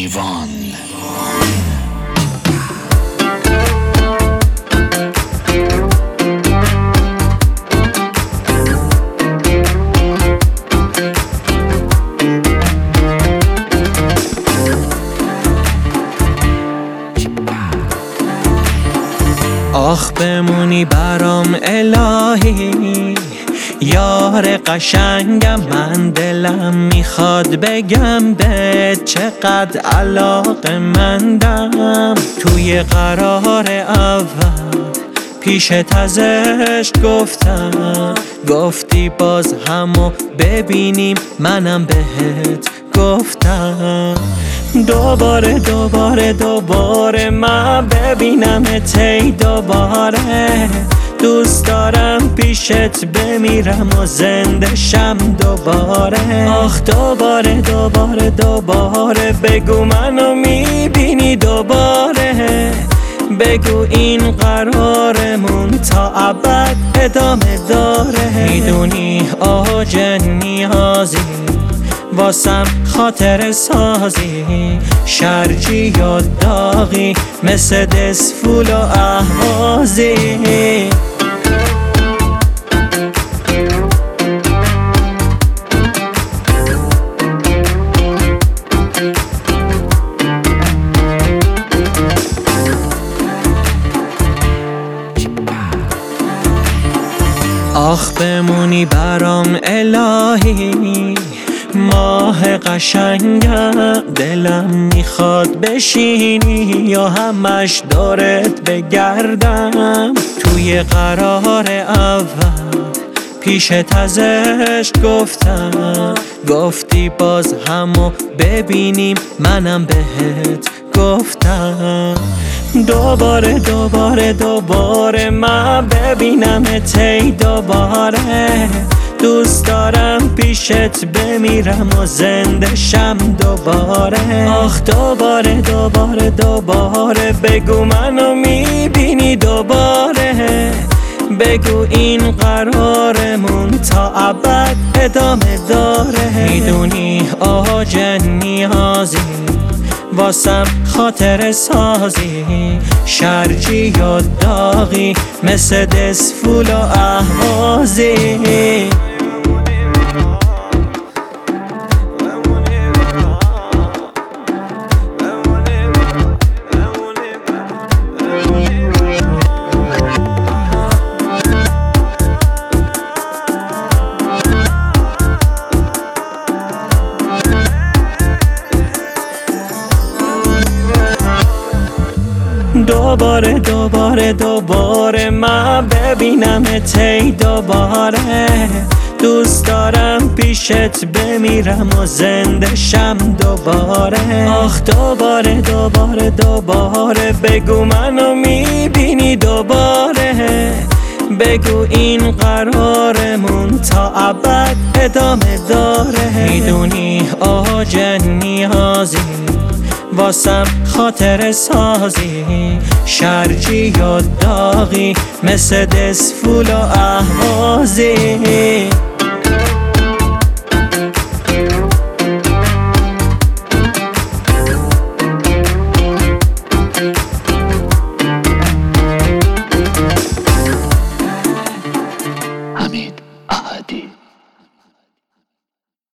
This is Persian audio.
ایوان. آخ بمونی برام الهی، یار قشنگم، من دلم میخواد بگم بهت چقدر علاقه‌مندم. توی قرار اول پیشت ازش گفتم، گفتی باز همو ببینیم، منم بهت گفتم دوباره دوباره دوباره من ببینمت ای دوباره. دوست دارم پیشت بمیرم و زنده شم دوباره. آخ دوباره دوباره دوباره بگو منو میبینی دوباره. بگو این قرارمون تا ابد ادامه داره. میدونی آج نیازی واسم خاطر سازی، شرجی یا داغی مثل دسفول و اهوازی. آخ بمونی برام الهی، ماه قشنگم، دلم میخواد بشینی یا همش دورت بگردم. توی قرار اول پیشت ازش گفتم، گفتی باز همو ببینیم، منم بهت گفتم دوباره دوباره دوباره من ببینمت ای دوباره. دوست دارم پیشت بمیرم و زنده شم دوباره. آخ دوباره دوباره دوباره بگو منو میبینی دوباره. بگو این قرارمون تا ابد ادامه داره. میدونی آج نیازی واسم خاطر سازی، شرجی یا داغی مثل دسفول و اهوازی. دوباره دوباره دوباره من ببینمت ای دوباره. دوست دارم پیشت بمیرم و زنده شم دوباره. آخ دوباره دوباره دوباره بگو منو میبینی دوباره. بگو این قرارمون تا ابد ادامه داره. میدونی آج نیازی واسم خاطر سازی، شرجی یا داغی مثل دسفول و اهوازی.